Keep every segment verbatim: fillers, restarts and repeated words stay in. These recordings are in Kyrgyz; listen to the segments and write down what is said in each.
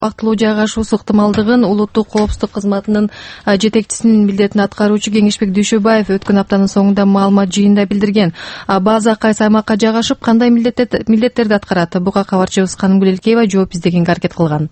Убактылуу жайгашуусу ыктымалдыгын улуттук коопсуздук кызматынын жетекчисинин милдетин аткаруучу Кеңешбек Дүйшөбаев өткөн аптанын соңунда маалымат жыйынында билдирген. База кайсы аймакка жайгашып, кандай милдеттерди аткарат? Буга кабарчыбыз Канымгүл Элкеева жооп издегенге аракет кылган.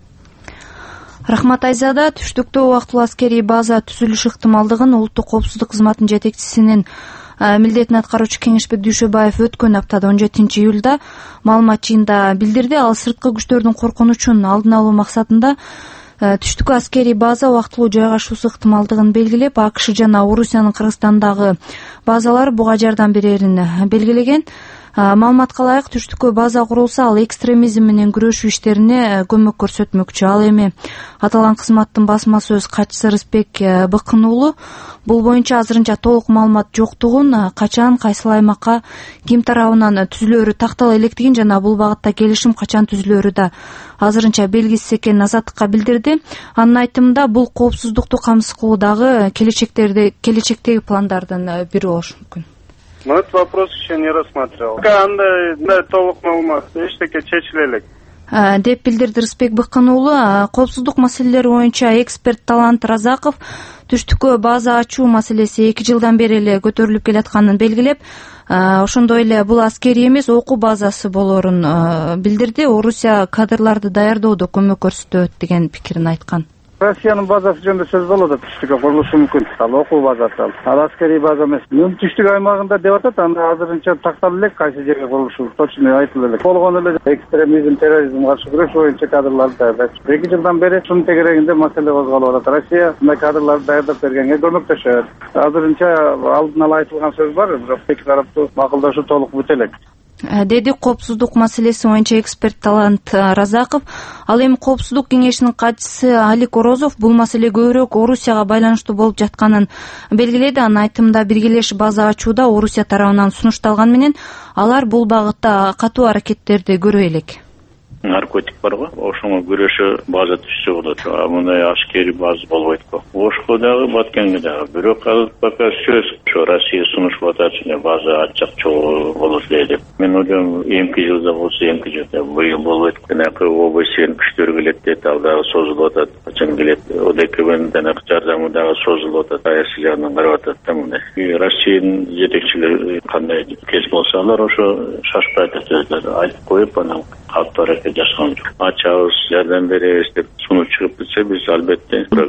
Рахмат Айзада, түштүктө убактылуу аскерий база түзүлүш ыктымалдыгын улуттук коопсуздук кызматынын жетекчисинин милдетин аткаруучу Кеңешбек Дүйшөбаев өткөн аптада он жетинчи июлда маалымат жыйынында билдирди. Ал сырткы күчтөрдүн коркунучун алдын алуу максатында түштүккө аскерий база убактылуу жайгашуусу ыктымалдыгын белгилеп, АКШ жана Орусиянын Кыргызстандагы базалары буга жардам берерин белгилеген. Маалыматка ылайык, түштүккө база курулса, ал экстремизм менен күрөшүү иштерине көмөк көрсөтмөкчү. Ал эми аталган кызматтын басма сөз катчысы Рысбек Быкын уулу бул боюнча азырынча толук маалымат жоктугун, качан, кайсыл аймакка, ким тарабынан түзүлөөрү тактала электигин жана бул багытта келишим качан түзүлөөрү да азырынча белгисиз экенин Азаттыкка билдирди. Анын айтымында бул коопсуздукту камсыз кылуудагы келечектерди келечектеги пландардын бири болушу мүмкүн. Но этот вопрос еще не рассматривал. Пока андай толук маалымат эчтеке чечиле элек деп билдирди Рысбек Быкын уулу. Коопсуздук маселелери боюнча эксперт Талант Разаков түштүккө база ачуу маселеси эки жылдан бери эле көтөрүлүп келатканын белгилеп, ошондой эле бул аскерий эмес, окуу базасы болоорун билдирди. Орусия кадрларды даярдоодо көмөк көрсөтөт деген пикирин айткан. Россиянын базасы жөнүндө сөз болот, түштүккө курулушу мүмкүн. Ал окуу базасы, ал аскерий база эмес. Түштүк аймагында деп атат, анда азырынча такталып элек кайсы жерге курулушу точно айтылып элек. Болгон эле экстремизм, терроризм каршы күрөш боюнча кадрларды даярдайт. эки жылдан бери ушунун тегерегинде маселе козголуп атат. Россия мындай кадрларды даярдап бергенге көмөктөшөт. Азырынча алдын ала айтылган сөз бар, бирок эки тараптуу макулдашуу толук бүтө элек, деди коопсуздук маселеси боюнча эксперт Талант Разаков. Ал эми коопсуздук кеңешинин катчысы Алик Орозов бул маселе көбүрөөк Орусияга байланыштуу болуп жатканын белгиледи. Анын айтымында биргелеш база ачууда Орусия тарабынан сунушталган менен алар бул багытта катуу аракеттерди көрө элек. Наркотик барго, ошоңо күрөшө база түзсө болот. Мындай аскерий база болбойт го. Ошко дагы, Баткенге дагы. Бирок азыр пока сөз ошо Россия сунушуп атат, база ачак чогуу болот эле деп. Мен ойлойм, эмки жылда болсо эмки жылда, быйыл болбойт. Жанакы ОБСНин күчтөрү келет дейт, ал дагы созулуп атат. Качан келет? ОДКБнын жанакы жардамы дагы созулуп атат. АЭС жагынан карап атат да мындай. Россиянын жетекчилери кандай кез болсо, алар ошо шашпай айтып коюп, анан калктуу аракет жасаган жок. Ачабыз, жардам беребиз деп сунуп чыгып кетсе, биз албетте тура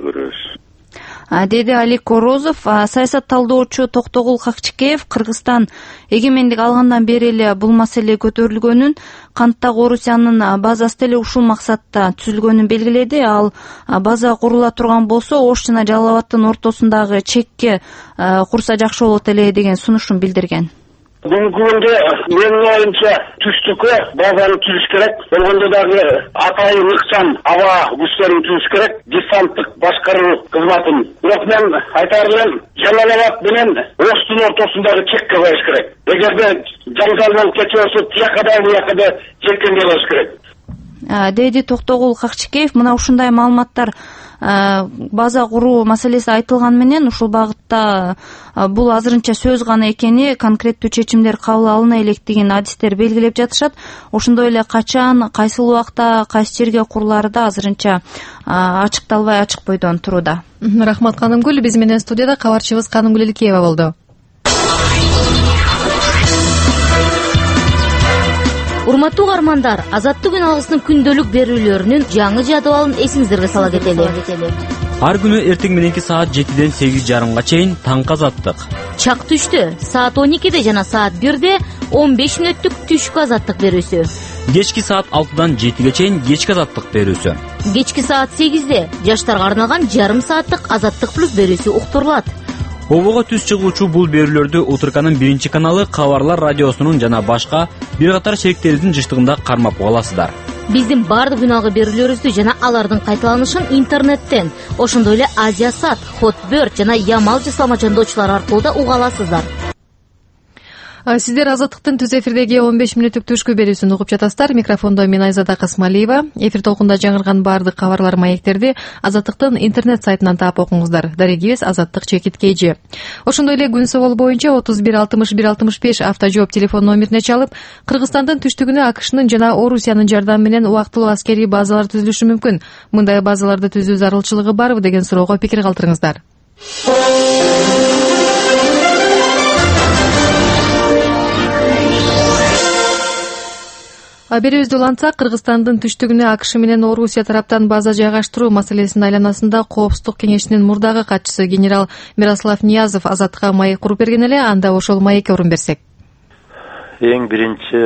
көрөбүз, деди Алик Орозов. Саясат талдоочу Токтогул Хакчикеев Кыргызстан эгемендик алгандан бери эле бул маселе көтөрүлгөнүн, канттагы Орусиянын базасы деле ушул максатта түзүлгөнүн белгиледи. Ал база курула турган болсо, Ош жана Жалал Абадтын ортосундагы чекке курса жакшы болот эле деген сунушун билдирген. Бүгүнкү күндө менин оюмча түштүккө базаны түзүш керек. Болгондо дагы атайын ыкчам аба күчтөрүн түзүш керек, десанттык башкаруу кызматын. Бирок мен айтар элем, Жалал Абад менен Оштун ортосундагы чекке коюш керек. Эгерде жаңжал болуп кетсе, ошо тияка да бияка да чеккенде болуш керек, деди Токтогул Хакчикеев. Мына ушундай маалыматтар база куруу маселеси айтылган менен ушул багытта бул азырынча сөз гана экени, конкреттүү чечимдер кабыл алына электигин адистер белгилеп жатышат. Ошондой эле качан, кайсыл убакта, кайсы жерге курулары да азырынча ачыкталбай ачык бойдон турууда. Рахмат Канымгүл. Биз менен студияда кабарчыбыз Канымгүл Элкеева болду. Урматтуу каармандар, Азаттык күн алгысынын күндөлүк берүүлөрүнүн жаңы жадыбалын эсиңиздерге сала кетели. Ар күнү эртең мененки саат жетиден сегиз жарымга чейин таңкы Азаттык. Чак түштө саат он экиде жана саат бирде он беш мүнөттүк түшкү Азаттык берүүсү. Кечки саат алтыдан жетиге чейин кечки Азаттык берүүсү. Кечки саат сегизде жаштарга арналган жарым сааттык Азаттык плюс берүүсү уктурулат. Обого түз чыгуучу бул берүүлөрдү Утурканын биринчи каналы, Кабарлар радиосунун жана башка бир катар шериктерибиздин жыштыгында кармап каласыздар. Биздин бардык күнагы берүүлөрүбүздү жана алардын кайталанышын интернеттен, ошондой эле Азия Сат, Хотберт жана Ямал жасалма чандоочулар аркылуу да уга аласыздар. Сиздер Азаттыктын түз эфирдеги он беш мүнөттүк түшкү берүүсүн угуп жатасыздар. Микрофондо мен Айзада Касмалиева. Эфир толкунда жаңырган баардык кабарлар, маектерди Азаттыктын интернет сайтынан таап окуңуздар. Дарегибиз Азаттык чекит kg. Ошондой эле күн собол боюнча отуз бир алтымыш бир алтымыш беш автожжооп телефон номерине чалып, Кыргызстандын түштүгүнө АКШнын жана Орусиянын жардамы менен убактылуу аскерий базалар түзүлүшү мүмкүн. Мындай базаларды түзүү зарылчылыгы барбы деген суроого пикир калтырыңыздар. Берүүбүздү улантсак, Кыргызстандын түштүгүнө АКШ менен Орусия тараптан база жайгаштыруу маселесинин айланасында Коопсуздук кеңешинин мурдагы катчысы генерал Мирослав Ниязов Азаттыкка маек куруп берген эле. Анда ошол маекке орун берсек. Эң биринчи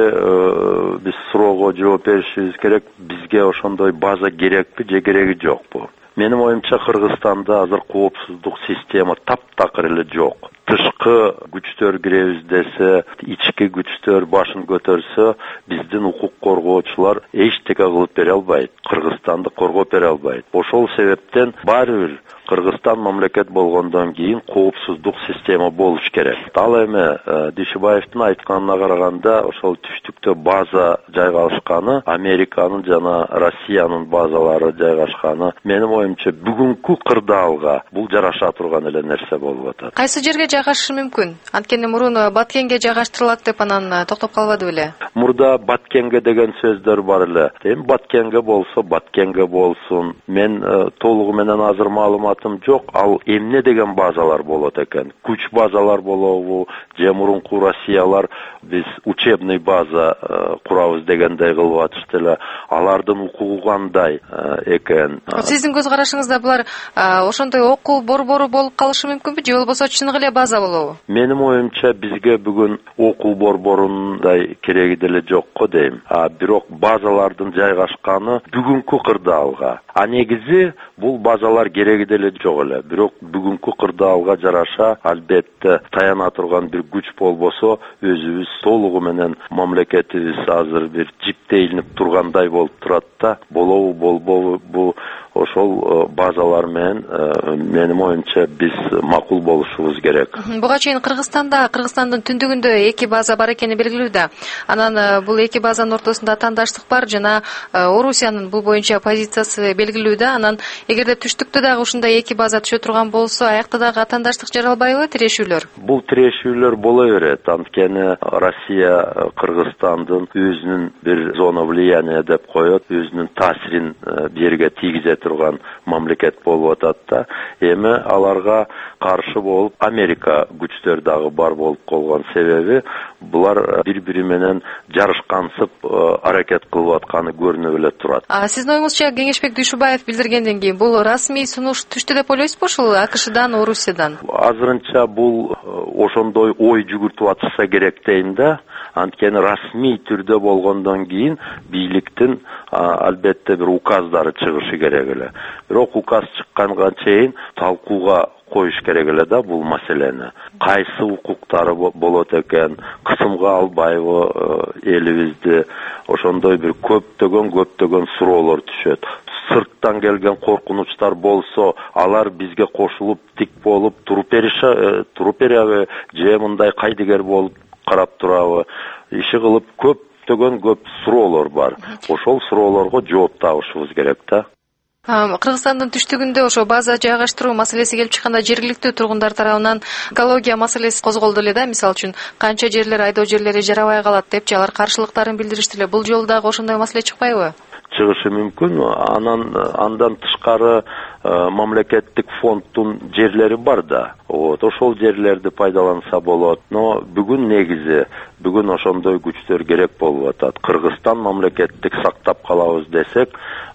биз суроого жооп беришибиз керек. Бизге ошондой база керекпи же кереги жокпу? Менин оюмча, Кыргызстанда азыр коопсуздук система таптакыр эле жок. Тышкы күчтөр киребиз десе, ички күчтөр башын көтөрсө, биздин укук коргоочулар эчтеке кылып бере албайт. Кыргызстанды коргоп бере албайт. Ошол себептен баары бир Кыргызстан мамлекет болгондон кийин коопсуздук система болуш керек. Ал эми Дүйшөбаевдин айтканына караганда, ошол түштүктө база жайгашканы, Американын жана Россиянын базалары жайгашканы, менин оюмча бүгүнкү кырдаалга бул жараша турган эле нерсе болуп атат. Кайсы жерге жайгашышы мүмкүн? Анткени мурун Баткенге жайгаштырылат деп анан токтоп калбады беле? Мурда Баткенге деген сөздөр бар эле. Эми Баткенге болсо, Баткенге болсун. Мен толугу менен азыр маалыматым жок. Ал эмне деген базалар болот экен? Күч базалар болобу? Же мурунку Россиялар биз учебный база курабыз дегендей кылып атышты эле. Алардын укугу кандай экен? Сиздин көз карашыңызда булар ошондой окуу борбору болуп калышы мүмкүнбү? Же болбосо чыныгы эле база болобу? Менин оюмча бизге бүгүн окуу борборундай кереги деле жок го дейм. А бирок базалардын жайгашканы бүгүнкү кырдаалга. А негизи бул базалар кереги деле жок эле. Бирок бүгүнкү кырдаалга жараша албетте таяна турган бир күч болбосо, өзүбүз толугу менен мамлекетибиз азыр бир жиптелинип тургандай болуп турат да. Болобу болбобу бу ошол базалар менен менин оюмча биз макул болушубуз керек. Буга чейин Кыргызстанда, Кыргызстандын түндүгүндө эки база бар экени белгилүү да. Анан бул эки базанын ортосунда атаандаштык бар жана Орусиянын бул боюнча позициясы белгилүү да. Анан эгерде түштүктө дагы ушундай эки база түшө турган болсо, аякта дагы атаандаштык жаралбайбы, тирешүүлөр? Бул тирешүүлөр боло берет. Анткени Россия Кыргызстандын өзүнүн бир зона влияния деп коет, өзүнүн таасирин жерге тийгизе турган мамлекет болуп атат да. Эми аларга каршы болуп Америка күчтөр дагы бар болуп калган себеби булар бири-бири менен жарышкансып аракет кылып атканы көрүнүп эле турат. А сиздин оюңузча Кеңешбек Дүйшөбаев билдиргенден кийин бул расмий сунуш түштү деп ойлойсузбу ушул АКШдан, Орусиядан? Азырынча бул ошондой ой жүгүртүп атышса керек дейм да. Анткени расмий түрдө болгондон кийин бийликтин албетте бир указдары чыгышы керек эле. Бирок указ чыкканга чейин талкууга коюш керек эле да бул маселени. Кайсы укуктары болот экен, кысымга албайбы элибизди, ошондой бир көптөгөн көптөгөн суроолор түшөт. Сырттан келген коркунучтар болсо, алар бизге кошулуп тик болуп туруп бериши, туруп береби, же мындай кайдыгер болуп карап турабы, иши кылып көптөгөн көп суроолор бар. Ошол суроолорго жооп табышыбыз керек да. Кыргызстандын түштүгүндө ошо база жайгаштыруу маселеси келип чыкканда жергиликтүү тургундар тарабынан экология маселеси козголду эле да. Мисалы үчүн канча жерлер, айдоо жерлери жарабай калат депчи алар каршылыктарын билдиришти эле. Бул жолу дагы ошондой маселе чыкпайбы? Чыгышы мүмкүн. Анан андан тышкары мамлекеттик фонддун жерлери бар да. Вот, ошол жерлерди пайдаланса болот. Но бүгүн негизи бүгүн ошондой күчтөр керек болуп атат. Кыргызстан мамлекеттик сактап калабыз десек,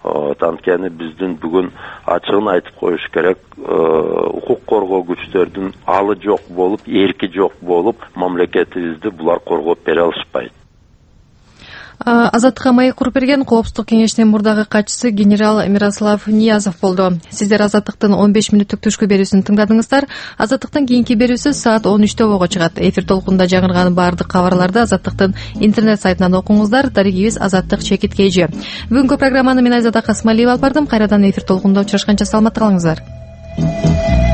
анткени биздин бүгүн ачыгын айтып коюш керек, укук коргоо күчтөрдүн алы жок болуп, эрки жок болуп, мамлекетибизди булар коргоп бере алышпайт. Азаттыкка маек куруп берген Коопсуздук кеңешинин мурдагы катчысы генерал Мирослав Ниязов болду. Сиздер Азаттыктын он беш мүнөттүк түшкү берүүсүн тыңдадыңыздар. Азаттыктын кийинки берүүсү саат он үчтө ого чыгат. Эфир толкунда жаңырган баардык кабарларды Азаттыктын интернет сайтынан окуңуздар. Дарегибиз Азаттык чекит kg. Бүгүнкү программаны мен Айзада Касмалиева алып бардым. Кайрадан эфир толкунда учурашканча саламатта калыңыздар.